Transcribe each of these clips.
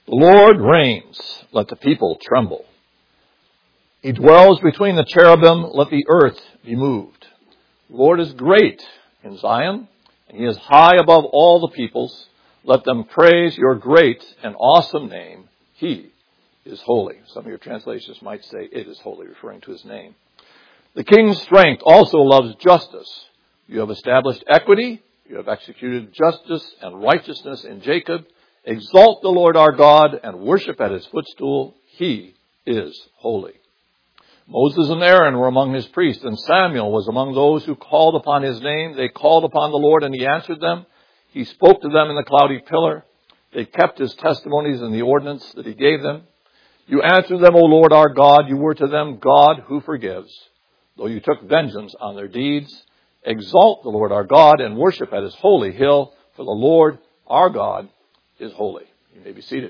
The Lord reigns, let the people tremble. He dwells between the cherubim, let the earth be moved. The Lord is great in Zion, and he is high above all the peoples. Let them praise your great and awesome name. He is holy. Some of your translations might say it is holy, referring to his name. The king's strength also loves justice. You have established equity. You have executed justice and righteousness in Jacob. Exalt the Lord our God and worship at his footstool. He is holy. Moses and Aaron were among his priests, and Samuel was among those who called upon his name. They called upon the Lord, and he answered them. He spoke to them in the cloudy pillar. They kept his testimonies and the ordinance that he gave them. You answered them, O Lord our God. You were to them God who forgives, though you took vengeance on their deeds. Exalt the Lord our God and worship at his holy hill, for the Lord our God is holy. You may be seated.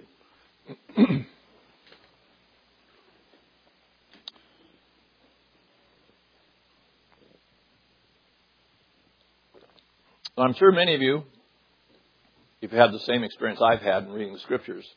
I'm sure many of you, if you had the same experience I've had in reading the scriptures,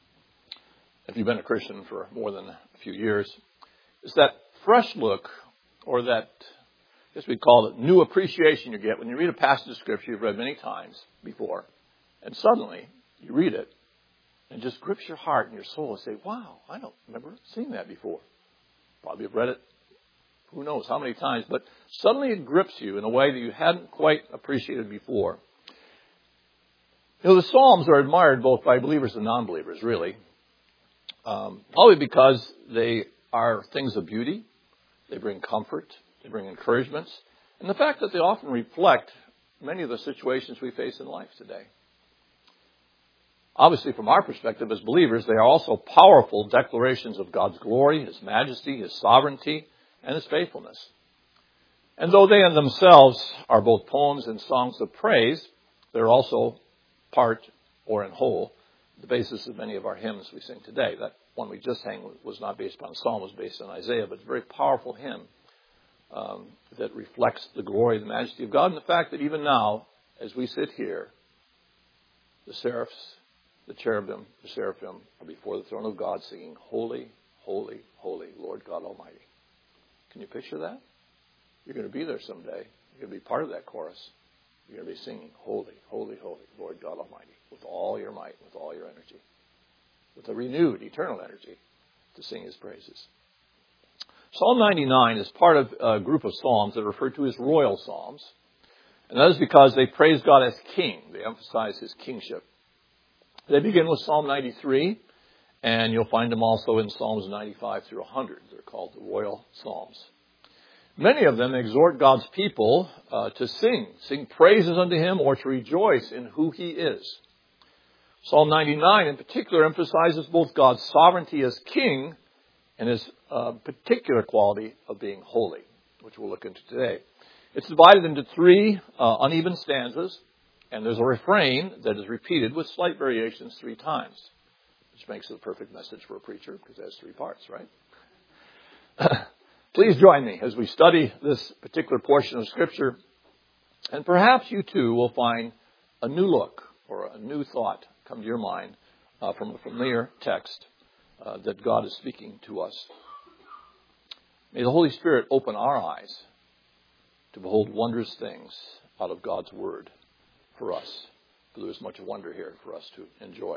if you've been a Christian for more than a few years, is that fresh look, or that, I guess we'd call it new appreciation you get when you read a passage of scripture you've read many times before, and suddenly you read it, and it just grips your heart and your soul and say, wow, I don't remember seeing that before. Probably have read it who knows how many times, but suddenly it grips you in a way that you hadn't quite appreciated before. You know, the Psalms are admired both by believers and non-believers, really. Probably because they are things of beauty. They bring comfort. They bring encouragements. And the fact that they often reflect many of the situations we face in life today. Obviously, from our perspective as believers, they are also powerful declarations of God's glory, his majesty, his sovereignty, and his faithfulness. And though they in themselves are both poems and songs of praise, they're also part, or in whole, the basis of many of our hymns we sing today. That one we just sang was not based upon a psalm, it was based on Isaiah, but it's a very powerful hymn that reflects the glory and the majesty of God, and the fact that even now, as we sit here, the seraphs, the cherubim, the seraphim are before the throne of God singing, Holy, holy, holy, Lord God Almighty. Can you picture that? You're going to be there someday. You're going to be part of that chorus. You're going to be singing, Holy, holy, holy, Lord God Almighty, with all your might, with all your energy, with a renewed, eternal energy to sing his praises. Psalm 99 is part of a group of psalms that are referred to as royal psalms. And that is because they praise God as king. They emphasize his kingship. They begin with Psalm 93, and you'll find them also in Psalms 95 through 100. They're called the royal psalms. Many of them exhort God's people to sing praises unto him, or to rejoice in who he is. Psalm 99 in particular emphasizes both God's sovereignty as king and his particular quality of being holy, which we'll look into today. It's divided into three uneven stanzas, and there's a refrain that is repeated with slight variations 3 times, which makes it a perfect message for a preacher because it has 3 parts, right? Please join me as we study this particular portion of Scripture, and perhaps you too will find a new look or a new thought come to your mind from a familiar text that God is speaking to us. May the Holy Spirit open our eyes to behold wondrous things out of God's Word for us. For there is much wonder here for us to enjoy.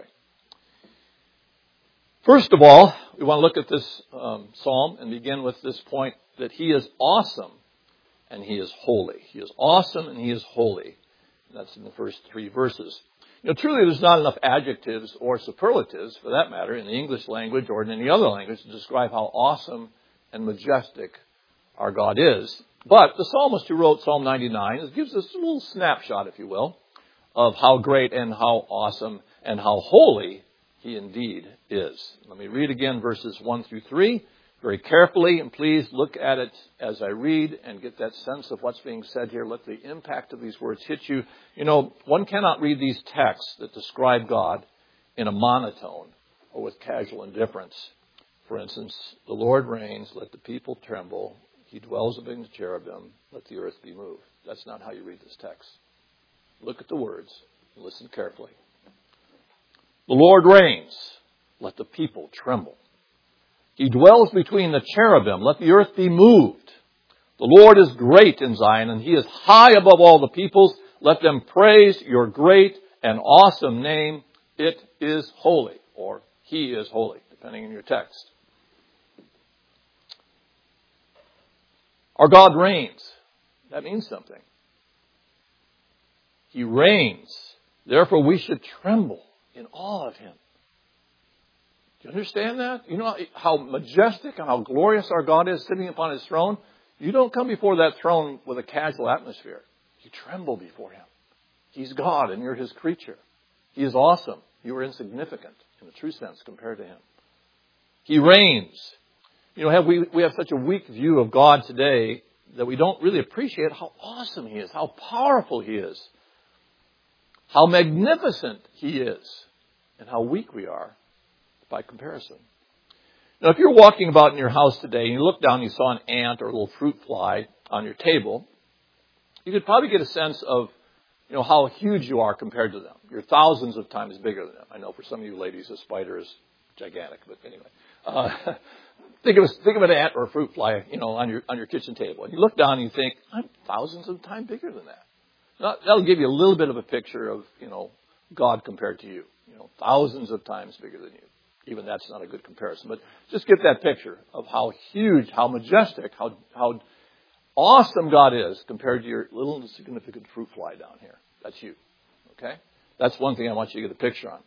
First of all, we want to look at this psalm and begin with this point that he is awesome and he is holy. He is awesome and he is holy. And that's in the first 3 verses. You know, truly there's not enough adjectives or superlatives, for that matter, in the English language or in any other language to describe how awesome and majestic our God is. But the psalmist who wrote Psalm 99 gives us a little snapshot, if you will, of how great and how awesome and how holy he indeed is. Let me read again verses 1 through 3 very carefully, and please look at it as I read and get that sense of what's being said here. Let the impact of these words hit you. You know, one cannot read these texts that describe God in a monotone or with casual indifference. For instance, the Lord reigns, let the people tremble. He dwells among the cherubim, let the earth be moved. That's not how you read this text. Look at the words and listen carefully. The Lord reigns. let the people tremble. He dwells between the cherubim. Let the earth be moved. The Lord is great in Zion, and He is high above all the peoples. Let them praise your great and awesome name. It is holy, or He is holy, depending on your text. Our God reigns. That means something. He reigns. Therefore, we should tremble in awe of Him. Do you understand that? You know how majestic and how glorious our God is sitting upon His throne? You don't come before that throne with a casual atmosphere. You tremble before Him. He's God and you're His creature. He is awesome. You are insignificant in the true sense compared to Him. He reigns. You know, we have such a weak view of God today that we don't really appreciate how awesome He is, how powerful He is, how magnificent He is, and how weak we are by comparison. Now, if you're walking about in your house today and you look down and you saw an ant or a little fruit fly on your table, you could probably get a sense of, you know, how huge you are compared to them. You're thousands of times bigger than them. I know for some of you ladies, a spider is gigantic, but anyway. Think of an ant or a fruit fly, you know, on your kitchen table. And you look down and you think, I'm thousands of times bigger than that. Now, that'll give you a little bit of a picture of, you know, God compared to you. You know, thousands of times bigger than you. Even that's not a good comparison. But just get that picture of how huge, how majestic, how awesome God is compared to your little insignificant fruit fly down here. That's you. Okay? That's one thing I want you to get a picture on.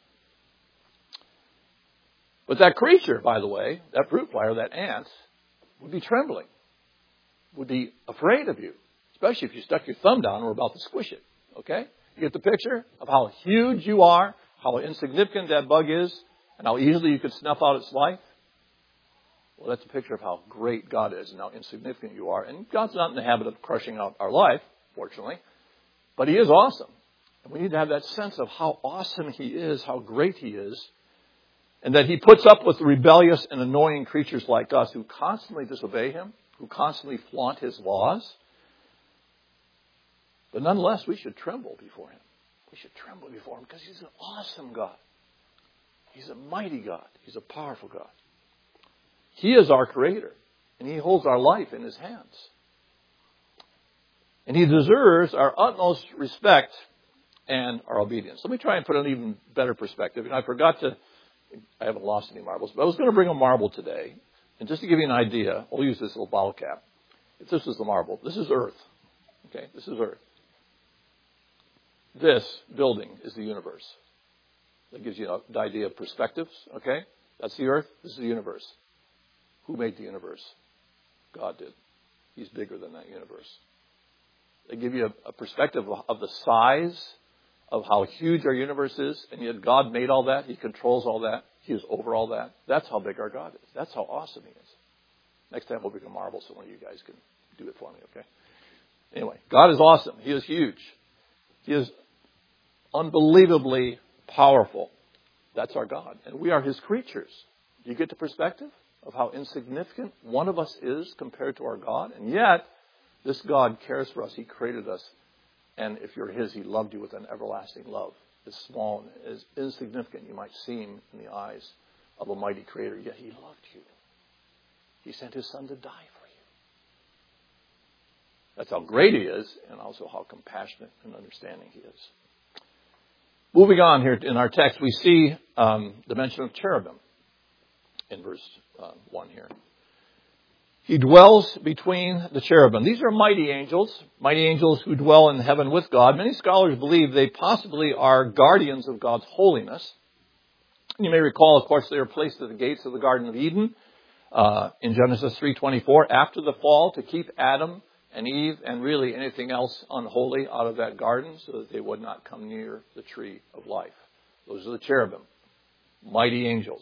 But that creature, by the way, that fruit fly or that ant, would be trembling, would be afraid of you, especially if you stuck your thumb down and were about to squish it. Okay? You get the picture of how huge you are, how insignificant that bug is, and how easily you could snuff out its life? Well, that's a picture of how great God is and how insignificant you are. And God's not in the habit of crushing out our life, fortunately. But He is awesome. And we need to have that sense of how awesome He is, how great He is, and that He puts up with rebellious and annoying creatures like us who constantly disobey Him, who constantly flaunt His laws. But nonetheless, we should tremble before Him. We should tremble before Him because He's an awesome God. He's a mighty God. He's a powerful God. He is our Creator, and He holds our life in His hands. And He deserves our utmost respect and our obedience. Let me try and put an even better perspective. And I haven't lost any marbles, but I was going to bring a marble today. And just to give you an idea, we'll use this little bottle cap. If this is the marble, this is Earth. Okay, this is Earth. This building is the universe. That gives you the idea of perspectives, okay? That's the earth. This is the universe. Who made the universe? God did. He's bigger than that universe. They give you a perspective of the size of how huge our universe is, and yet God made all that. He controls all that. He is over all that. That's how big our God is. That's how awesome He is. Next time we'll bring a marble so one of you guys can do it for me, okay? Anyway, God is awesome. He is huge. He is unbelievably powerful. That's our God. And we are His creatures. Do you get the perspective of how insignificant one of us is compared to our God? And yet, this God cares for us. He created us. And if you're His, He loved you with an everlasting love. As small and as insignificant you might seem in the eyes of a mighty Creator, yet He loved you. He sent His Son to die for you. That's how great He is, and also how compassionate and understanding He is. Moving on here in our text, we see the mention of cherubim in verse 1 here. He dwells between the cherubim. These are mighty angels who dwell in heaven with God. Many scholars believe they possibly are guardians of God's holiness. You may recall, of course, they were placed at the gates of the Garden of Eden in Genesis 3:24 after the fall to keep Adam and Eve and really anything else unholy out of that garden so that they would not come near the tree of life. Those are the cherubim, mighty angels.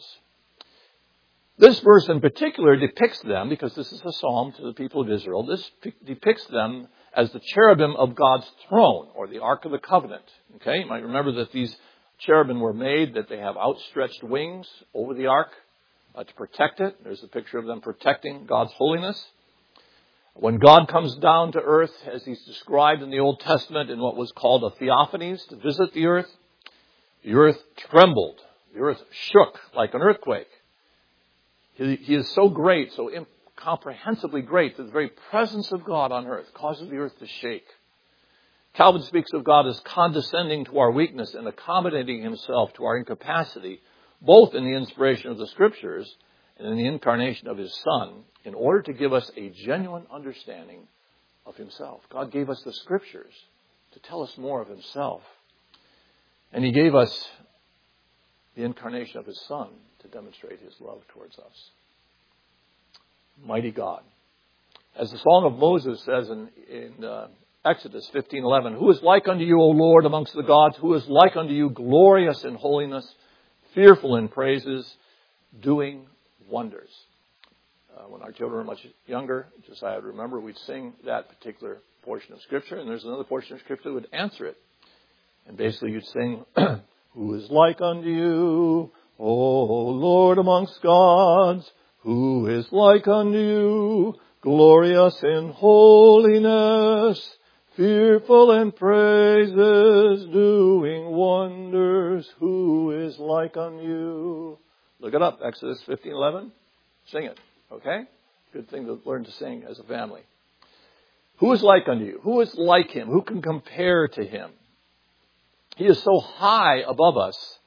This verse in particular depicts them, because this is a psalm to the people of Israel, this depicts them as the cherubim of God's throne, or the Ark of the Covenant. Okay, you might remember that these cherubim were made, that they have outstretched wings over the Ark to protect it. There's a picture of them protecting God's holiness. When God comes down to earth, as He's described in the Old Testament in what was called a theophanies, to visit the earth trembled The earth shook like an earthquake. He is so great, so incomprehensibly great, that the very presence of God on earth causes the earth to shake. Calvin speaks of God as condescending to our weakness and accommodating himself to our incapacity, both in the inspiration of the Scriptures and in the incarnation of his Son, in order to give us a genuine understanding of himself. God gave us the Scriptures to tell us more of himself. And he gave us the incarnation of his Son to demonstrate his love towards us. Mighty God. As the Song of Moses says in Exodus 15:11, "Who is like unto you, O Lord, amongst the gods? Who is like unto you, glorious in holiness, fearful in praises, doing wonders?" When our children were much younger, Josiah would remember, we'd sing that particular portion of Scripture, and there's another portion of Scripture that would answer it. And basically you'd sing, "Who is like unto you, O Lord amongst gods? Who is like unto you, glorious in holiness, fearful in praises, doing wonders? Who is like unto you?" Look it up, Exodus 15:11. Sing it, okay? Good thing to learn to sing as a family. Who is like unto you? Who is like him? Who can compare to him? He is so high above us,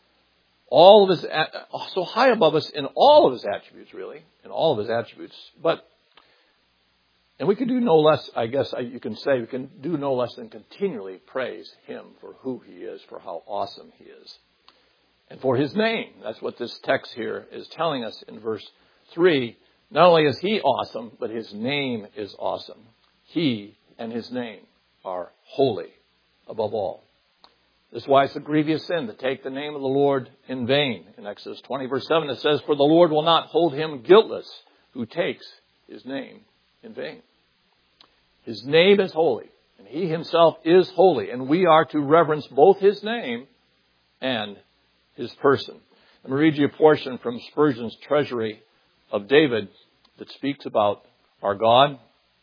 so high above us in all of his attributes, really, in all of his attributes. And we can do no less, I guess you can say, we can do no less than continually praise him for who he is, for how awesome he is. And for his name. That's what this text here is telling us in verse 3. Not only is he awesome, but his name is awesome. He and his name are holy above all. This is why it's a grievous sin to take the name of the Lord in vain. In Exodus 20, verse 7, it says, "For the Lord will not hold him guiltless who takes his name in vain." His name is holy, and he himself is holy, and we are to reverence both his name and his person. Let me read you a portion from Spurgeon's Treasury of David that speaks about our God.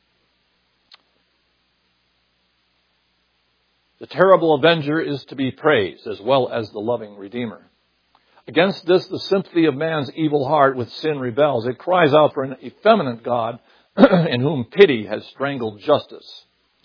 "The terrible avenger is to be praised, as well as the loving Redeemer. Against this, the sympathy of man's evil heart with sin rebels. It cries out for an effeminate God in whom pity has strangled justice.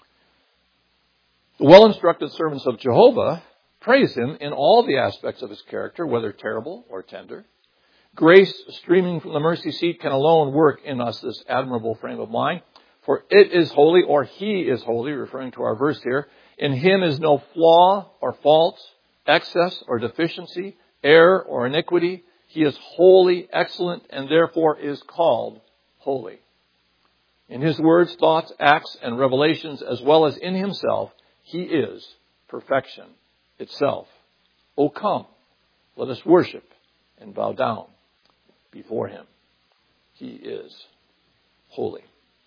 The well-instructed servants of Jehovah praise him in all the aspects of his character, whether terrible or tender. Grace streaming from the mercy seat can alone work in us this admirable frame of mind. For it is holy, or he is holy," referring to our verse here. "In him is no flaw or fault, excess or deficiency, error or iniquity. He is holy, excellent, and therefore is called holy. In his words, thoughts, acts, and revelations, as well as in himself, he is perfection itself. O come, let us worship and bow down before him. He is holy."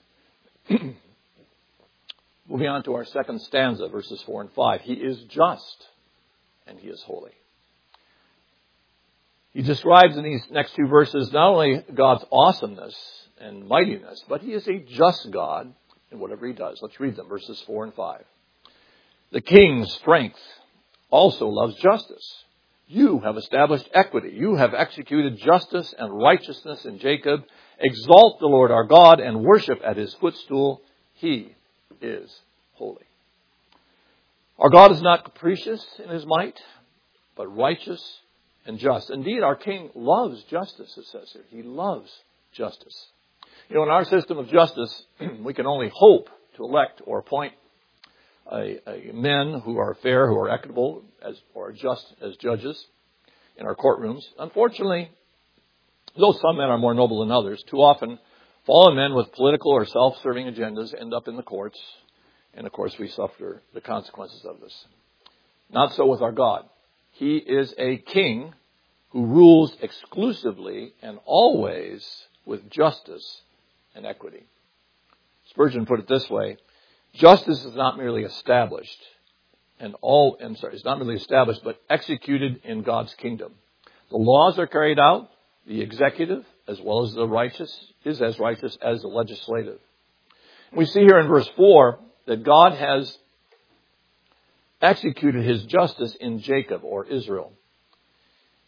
Moving on to our second stanza, verses 4 and 5. "He is just, and he is holy." He describes in these next two verses not only God's awesomeness and mightiness, but he is a just God in whatever he does. Let's read them, verses 4 and 5. "The king's strength also loves justice. You have established equity. You have executed justice and righteousness in Jacob. Exalt the Lord our God and worship at his footstool. He is holy." Our God is not capricious in his might, but righteous and just. Indeed, our King loves justice, it says here. He loves justice. In our system of justice, we can only hope to elect or appoint men who are fair, who are equitable, or just as judges in our courtrooms. Unfortunately, though some men are more noble than others, too often fallen men with political or self-serving agendas end up in the courts, and of course we suffer the consequences of this. Not so with our God. He is a king who rules exclusively and always with justice and equity. Spurgeon put it this way: justice is not merely established, it's not merely established, but executed in God's kingdom. The laws are carried out. The executive, as well as the righteous, is as righteous as the legislative. We see here in verse 4 that God has executed his justice in Jacob, or Israel.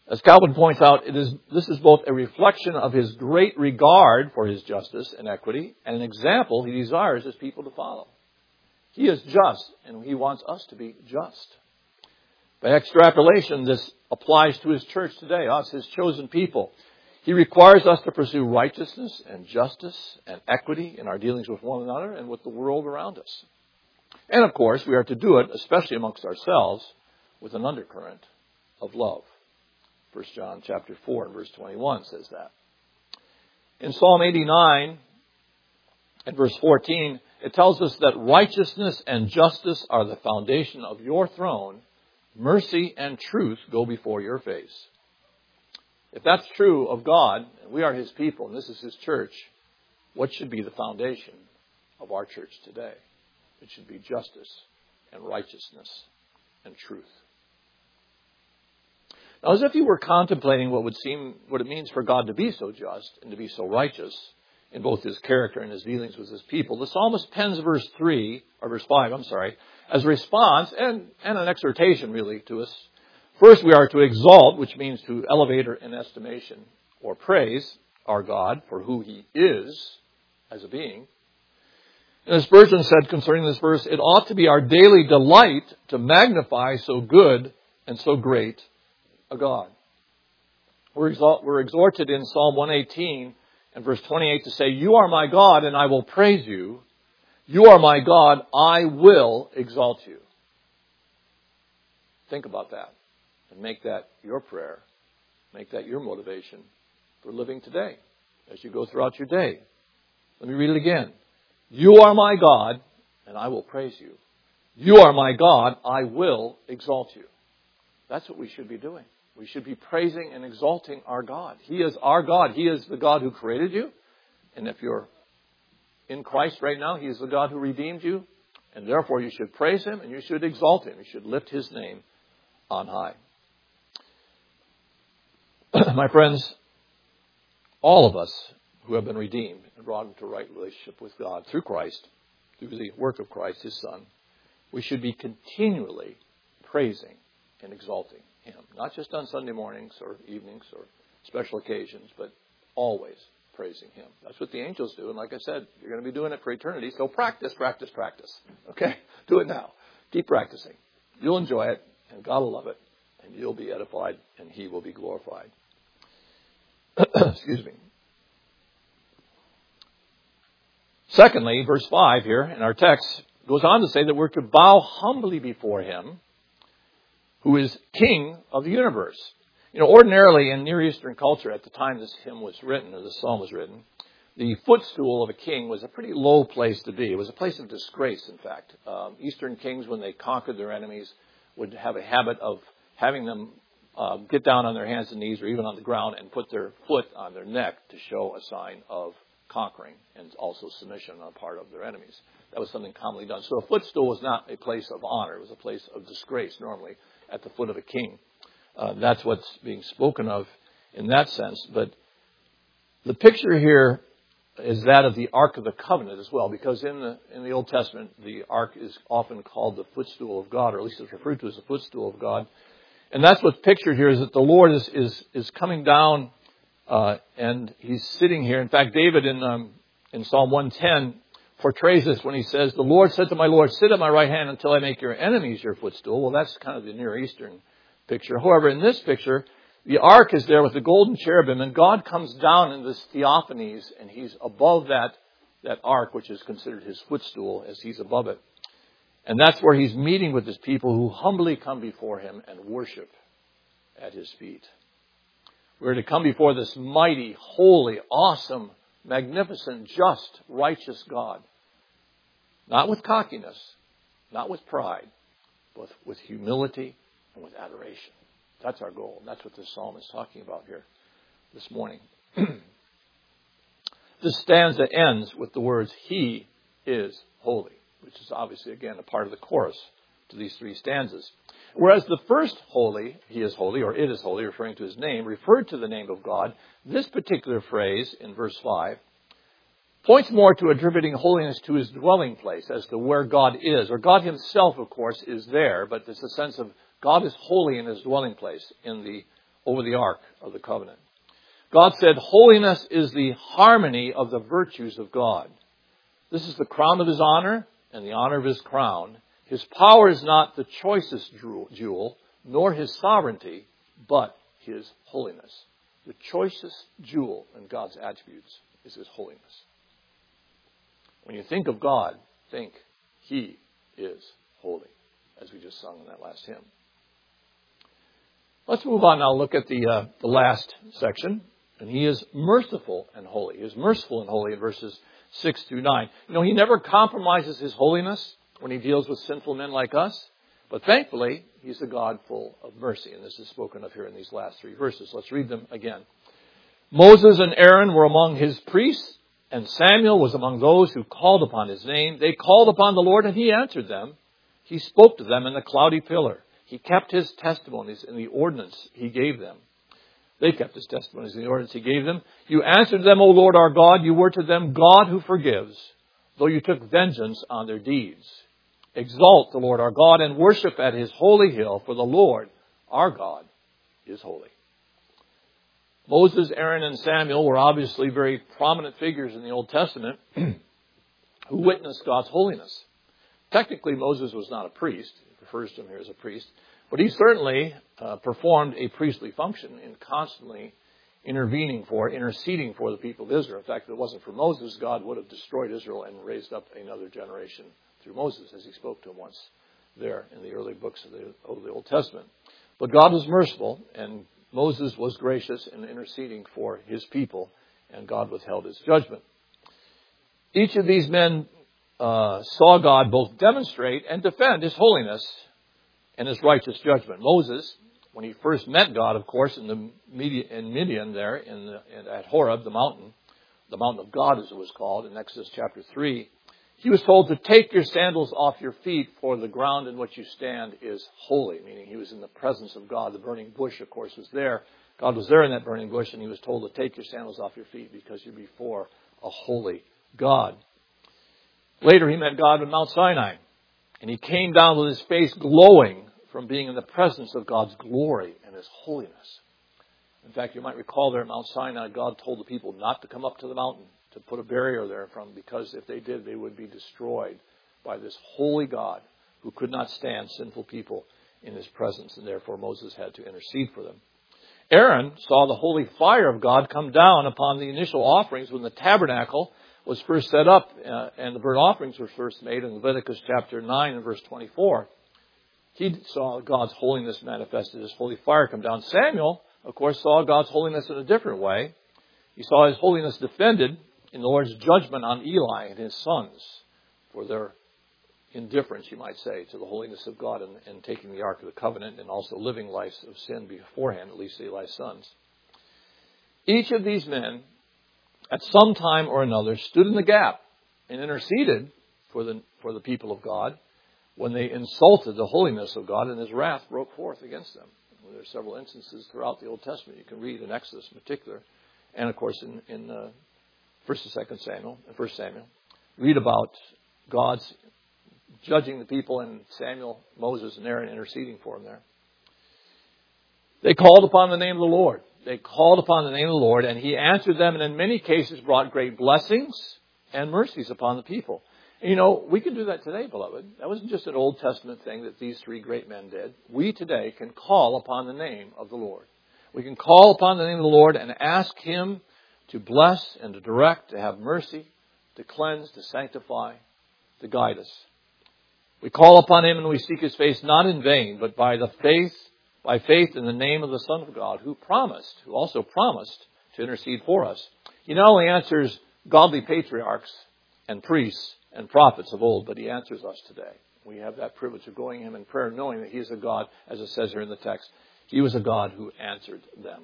As Calvin points out, this is both a reflection of his great regard for his justice and equity and an example he desires his people to follow. He is just, and he wants us to be just. By extrapolation, this applies to his church today, us, his chosen people. He requires us to pursue righteousness and justice and equity in our dealings with one another and with the world around us. And of course, we are to do it, especially amongst ourselves, with an undercurrent of love. 1 John chapter 4 and verse 21 says that. In Psalm 89 and verse 14, it tells us that righteousness and justice are the foundation of your throne. Mercy and truth go before your face. If that's true of God, and we are his people, and this is his church, what should be the foundation of our church today? It should be justice and righteousness and truth. Now, as if you were contemplating what it means for God to be so just and to be so righteous in both his character and his dealings with his people, the psalmist pens verse 5, as a response and an exhortation really to us. First, we are to exalt, which means to elevate in estimation or praise our God for who he is as a being. And as Spurgeon said concerning this verse, it ought to be our daily delight to magnify so good and so great a God. We're exhorted in Psalm 118 and verse 28 to say, "You are my God, and I will praise you. You are my God, I will exalt you." Think about that and make that your prayer. Make that your motivation for living today as you go throughout your day. Let me read it again. You are my God, and I will praise you. You are my God, I will exalt you. That's what we should be doing. We should be praising and exalting our God. He is our God. He is the God who created you. And if you're in Christ right now, he is the God who redeemed you. And therefore you should praise him and you should exalt him. You should lift his name on high. My friends, all of us who have been redeemed and brought into right relationship with God through Christ, through the work of Christ, his Son, we should be continually praising and exalting him. Not just on Sunday mornings or evenings or special occasions, but always praising him. That's what the angels do. And like I said, you're going to be doing it for eternity. So practice. Okay? Do it now. Keep practicing. You'll enjoy it, and God will love it, and you'll be edified, and he will be glorified. Excuse me. Secondly, verse 5 here in our text goes on to say that we're to bow humbly before him who is King of the universe. You know, ordinarily in Near Eastern culture at the time this hymn was written, or this psalm was written, the footstool of a king was a pretty low place to be. It was a place of disgrace, in fact. Eastern kings, when they conquered their enemies, would have a habit of having them get down on their hands and knees or even on the ground and put their foot on their neck to show a sign of conquering and also submission on the part of their enemies. That was something commonly done. So a footstool was not a place of honor. It was a place of disgrace, normally, at the foot of a king. That's what's being spoken of in that sense. But the picture here is that of the Ark of the Covenant as well, because in the Old Testament, the Ark is often called the footstool of God, or at least it's referred to as the footstool of God. And that's what's pictured here, is that the Lord is coming down and he's sitting here. In fact, David in Psalm 110 portrays this when he says, "The Lord said to my Lord, sit at my right hand until I make your enemies your footstool." Well, that's kind of the Near Eastern picture. However, in this picture, the ark is there with the golden cherubim, and God comes down in this theophanies, and he's above that ark, which is considered his footstool, as he's above it. And that's where he's meeting with his people who humbly come before him and worship at his feet. We're to come before this mighty, holy, awesome, magnificent, just, righteous God. Not with cockiness, not with pride, but with humility and with adoration. That's our goal. That's what this psalm is talking about here this morning. This stanza ends with the words, "He is holy," which is obviously, again, a part of the chorus to these three stanzas. Whereas the first holy, he is holy, or it is holy, referring to his name, referred to the name of God, this particular phrase in verse 5 points more to attributing holiness to his dwelling place as to where God is. Or God himself, of course, is there, but there's a sense of God is holy in his dwelling place in the over the Ark of the Covenant. God said, holiness is the harmony of the virtues of God. This is the crown of his honor and the honor of his crown. His power is not the choicest jewel, nor his sovereignty, but his holiness. The choicest jewel in God's attributes is his holiness. When you think of God, think he is holy, as we just sung in that last hymn. Let's move on now and look at the last section. And he is merciful and holy. He is merciful and holy in verses 6 through 9. You know, he never compromises his holiness when he deals with sinful men like us. But thankfully, he's a God full of mercy. And this is spoken of here in these last 3 verses. Let's read them again. Moses and Aaron were among his priests, and Samuel was among those who called upon his name. They called upon the Lord, and he answered them. He spoke to them in the cloudy pillar. He kept his testimonies in the ordinance he gave them. They kept his testimonies in the ordinance he gave them. You answered them, O Lord our God. You were to them God who forgives, though you took vengeance on their deeds. Exalt the Lord our God and worship at his holy hill, for the Lord our God is holy. Moses, Aaron, and Samuel were obviously very prominent figures in the Old Testament who witnessed God's holiness. Technically, Moses was not a priest. He refers to him here as a priest. But he certainly performed a priestly function in constantly interceding for the people of Israel. In fact, if it wasn't for Moses, God would have destroyed Israel and raised up another generation through Moses, as he spoke to him once there in the early books of the Old Testament. But God was merciful, and Moses was gracious in interceding for his people, and God withheld his judgment. Each of these men saw God both demonstrate and defend his holiness and his righteous judgment. Moses, when he first met God, of course, in Midian there, at Horeb, the mountain of God as it was called, in Exodus chapter 3, he was told to take your sandals off your feet, for the ground in which you stand is holy, meaning he was in the presence of God. The burning bush, of course, was there. God was there in that burning bush, and he was told to take your sandals off your feet because you're before a holy God. Later, he met God on Mount Sinai, and he came down with his face glowing from being in the presence of God's glory and his holiness. In fact, you might recall there at Mount Sinai, God told the people not to come up to the mountain, to put a barrier there because if they did, they would be destroyed by this holy God who could not stand sinful people in his presence, and therefore Moses had to intercede for them. Aaron saw the holy fire of God come down upon the initial offerings when the tabernacle was first set up and the burnt offerings were first made in Leviticus chapter 9 and verse 24. He saw God's holiness manifested, his holy fire come down. Samuel, of course, saw God's holiness in a different way. He saw his holiness defended in the Lord's judgment on Eli and his sons for their indifference, you might say, to the holiness of God and taking the Ark of the Covenant and also living lives of sin beforehand, at least Eli's sons. Each of these men, at some time or another, stood in the gap and interceded for the people of God when they insulted the holiness of God, and his wrath broke forth against them. There are several instances throughout the Old Testament you can read in Exodus in particular, and of course in 1st and 2nd Samuel, and 1 Samuel. Read about God's judging the people and Samuel, Moses, and Aaron interceding for them there. They called upon the name of the Lord. They called upon the name of the Lord, and he answered them, and in many cases brought great blessings and mercies upon the people. And, you know, we can do that today, beloved. That wasn't just an Old Testament thing that these 3 great men did. We today can call upon the name of the Lord. We can call upon the name of the Lord and ask him to bless and to direct, to have mercy, to cleanse, to sanctify, to guide us. We call upon him and we seek his face not in vain, but by faith in the name of the Son of God, who also promised to intercede for us. He not only answers godly patriarchs and priests and prophets of old, but he answers us today. We have that privilege of going to him in prayer, knowing that he is a God, as it says here in the text. He was a God who answered them.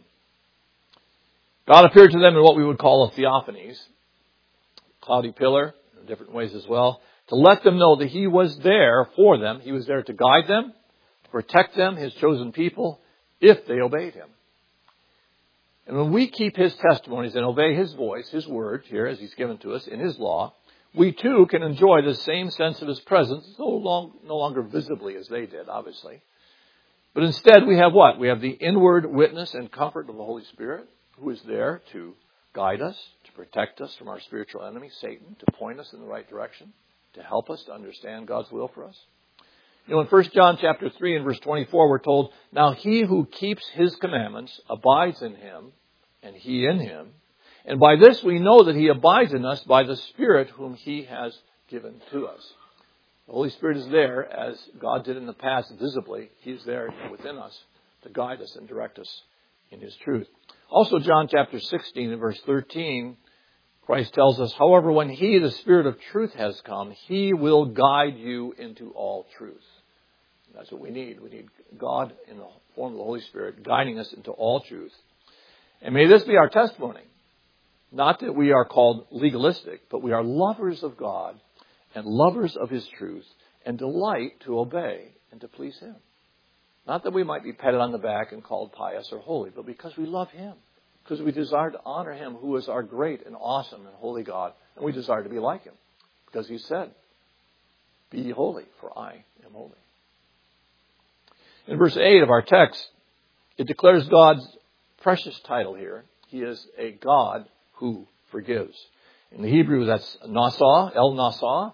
God appeared to them in what we would call a theophanies, cloudy pillar, in different ways as well, to let them know that he was there for them. He was there to guide them, to protect them, his chosen people, if they obeyed him. And when we keep his testimonies and obey his voice, his word, here as he's given to us in his law, we too can enjoy the same sense of his presence, no longer visibly as they did, obviously. But instead we have what? We have the inward witness and comfort of the Holy Spirit, who is there to guide us, to protect us from our spiritual enemy, Satan, to point us in the right direction, to help us to understand God's will for us. In 1 John chapter 3 and verse 24, we're told, "Now he who keeps his commandments abides in him, and he in him. And by this we know that he abides in us by the Spirit whom he has given to us." The Holy Spirit is there, as God did in the past visibly. He is there within us to guide us and direct us in his truth. Also, John chapter 16 and verse 13, Christ tells us, "However, when he, the Spirit of truth, has come, he will guide you into all truth." That's what we need. We need God in the form of the Holy Spirit guiding us into all truth. And may this be our testimony. Not that we are called legalistic, but we are lovers of God and lovers of his truth and delight to obey and to please him. Not that we might be patted on the back and called pious or holy, but because we love him, because we desire to honor him who is our great and awesome and holy God, and we desire to be like him, because he said, "Be ye holy, for I am holy." In verse 8 of our text, it declares God's precious title here. He is a God who forgives. In the Hebrew, that's Nasa, El Nasa.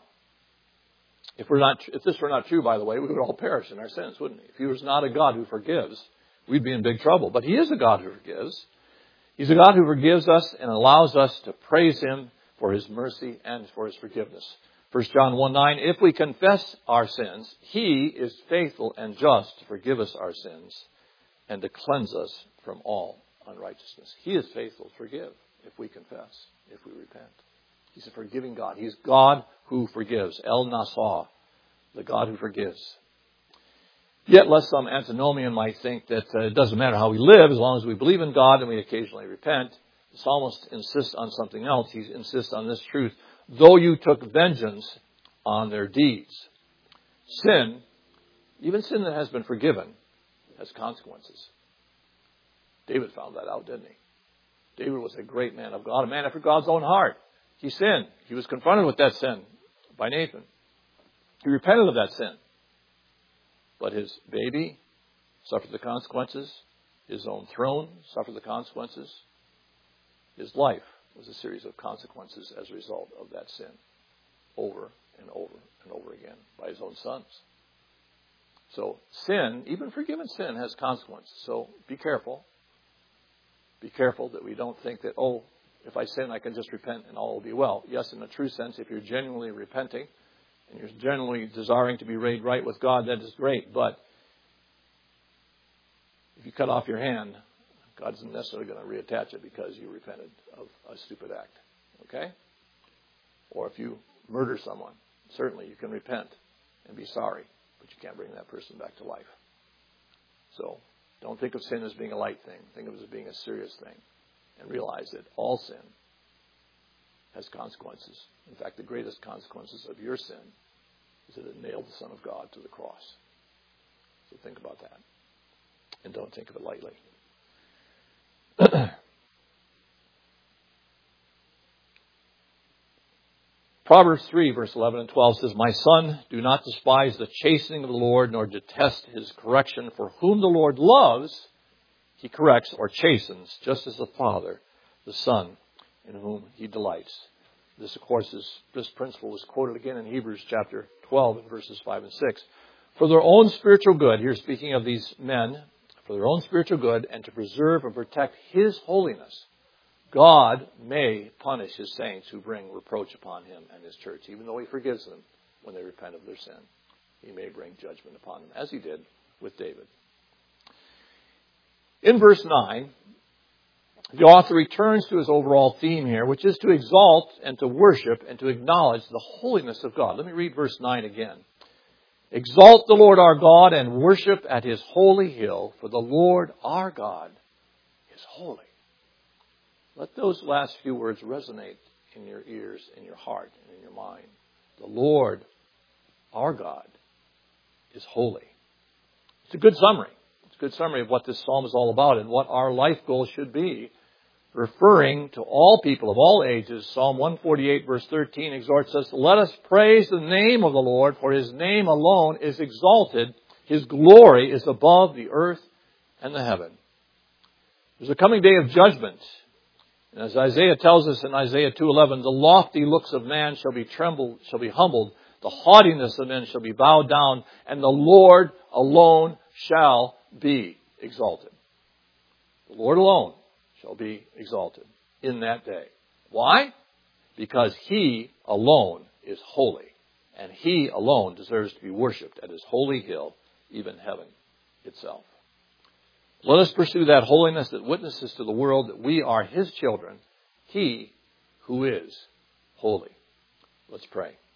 If this were not true, by the way, we would all perish in our sins, wouldn't we? If he was not a God who forgives, we'd be in big trouble. But he is a God who forgives. He's a God who forgives us and allows us to praise him for his mercy and for his forgiveness. 1 John 1:9, "If we confess our sins, he is faithful and just to forgive us our sins and to cleanse us from all unrighteousness." He is faithful to forgive if we confess, if we repent. He's a forgiving God. He's God who forgives. El Nasa, the God who forgives. Yet, lest some antinomian might think that it doesn't matter how we live, as long as we believe in God and we occasionally repent, the psalmist insists on something else. He insists on this truth. "Though you took vengeance on their deeds." Sin, even sin that has been forgiven, has consequences. David found that out, didn't he? David was a great man of God, a man after God's own heart. He sinned. He was confronted with that sin by Nathan. He repented of that sin. But his baby suffered the consequences. His own throne suffered the consequences. His life was a series of consequences as a result of that sin, over and over and over again by his own sons. So sin, even forgiven sin, has consequences. So be careful. Be careful that we don't think that, if I sin, I can just repent and all will be well. Yes, in a true sense, if you're genuinely repenting and you're genuinely desiring to be made right with God, that is great. But if you cut off your hand, God isn't necessarily going to reattach it because you repented of a stupid act. Okay? Or if you murder someone, certainly you can repent and be sorry, but you can't bring that person back to life. So don't think of sin as being a light thing. Think of it as being a serious thing. And realize that all sin has consequences. In fact, the greatest consequences of your sin is that it nailed the Son of God to the cross. So think about that. And don't think of it lightly. Proverbs 3, verse 11 and 12 says, "My son, do not despise the chastening of the Lord, nor detest his correction. For whom the Lord loves, he corrects or chastens, just as the father, the son, in whom he delights." This, of course, this principle was quoted again in Hebrews chapter 12 and verses 5 and 6. "For their own spiritual good," here speaking of these men, "for their own spiritual good and to preserve and protect his holiness, God may punish his saints who bring reproach upon him and his church." Even though he forgives them when they repent of their sin, he may bring judgment upon them, as he did with David. In verse 9, the author returns to his overall theme here, which is to exalt and to worship and to acknowledge the holiness of God. Let me read verse 9 again. "Exalt the Lord our God and worship at his holy hill, for the Lord our God is holy." Let those last few words resonate in your ears, in your heart, and in your mind. The Lord our God is holy. It's a good summary. It's a good summary of what this psalm is all about and what our life goal should be. Referring to all people of all ages, Psalm 148 verse 13 exhorts us, "Let us praise the name of the Lord, for his name alone is exalted. His glory is above the earth and the heaven. There's a coming day of judgment. And as Isaiah tells us in Isaiah 2:11, the lofty looks of man shall be humbled, the haughtiness of men shall be bowed down, and the Lord alone shall be exalted. The Lord alone shall be exalted in that day. Why? Because He alone is holy, and He alone deserves to be worshipped at His holy hill, even heaven itself. Let us pursue that holiness that witnesses to the world that we are His children, He who is holy. Let's pray.